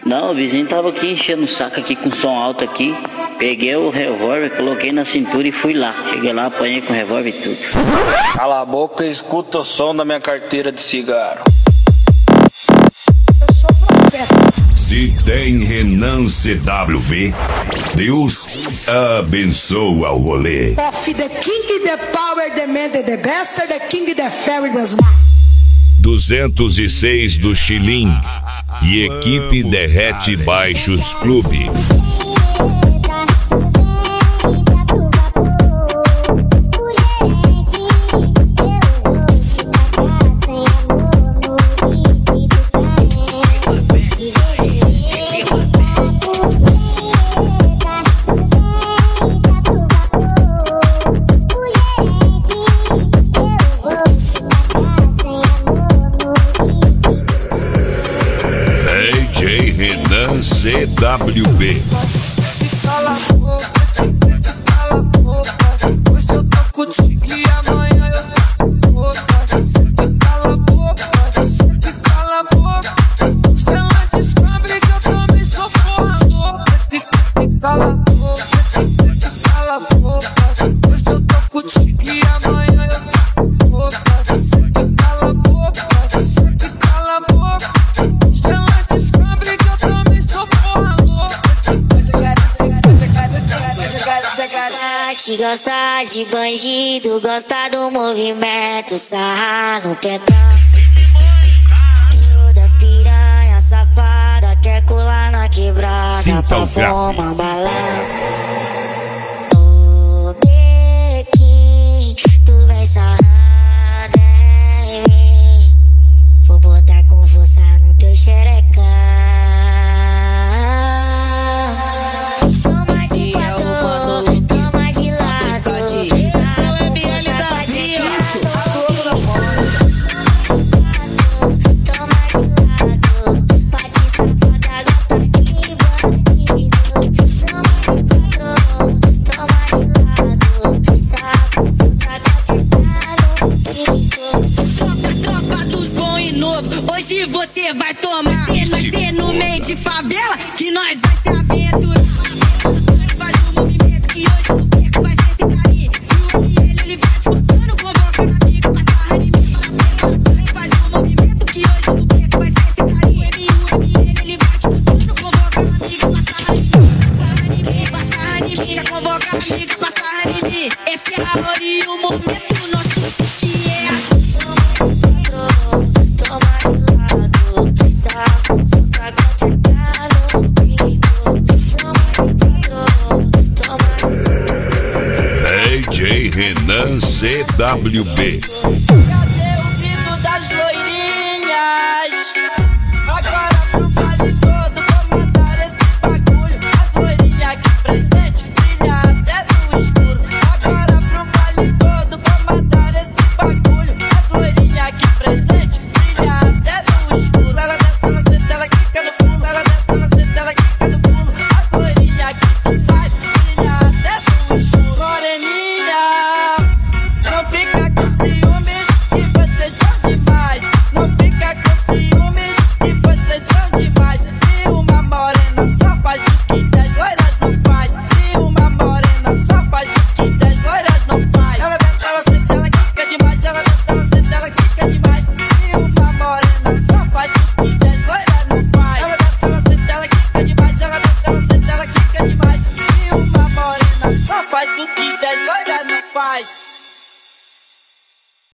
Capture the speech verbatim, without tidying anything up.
Não, o vizinho tava aqui enchendo o saco aqui com som alto aqui. Peguei o revólver, coloquei na cintura e fui lá. Cheguei lá, apanhei com o revólver e tudo. Cala a boca e escuta o som da minha carteira de cigarro. Se tem Renan C W B, Deus abençoa o rolê. Of the king, the power, the man, the best, the king, the fairy, the duzentos e seis do Chilim e equipe Derrete Baixos Clube. Renan C W B. Cala a boca, cala a boca. Hoje eu tô contigo e amanhã eu tô com outra. Cala a boca, cala a boca. Ela descobre que eu também sou porra louca. Cala a boca, cala a boca. Hoje eu tô contigo e amanhã eu tô com outra. Cala a boca, cala a boca. Que gosta de bandido, gosta do movimento, sarra no pedal. Das piranha safada, quer colar na quebrada pra fumar balão. Ô Bequim, tu vai sarrada em mim. Vou botar com força no teu xerecão. Hoje você vai tomar, vai ser no meio de favela que nós vai se aventurar. Faz o movimento que hoje o beco vai ser esse carinho. E o ele, ele vai te botando, convoca amigo, passa a anime. Faz o movimento que hoje o beco vai ser esse carinho. O ele, ele vai te botando, convoca amigo, passa a anime. Passa a anime, já convoca amigo, passa a anime. Esse é a hora e o momento nosso que é assim. D J Renan C W B.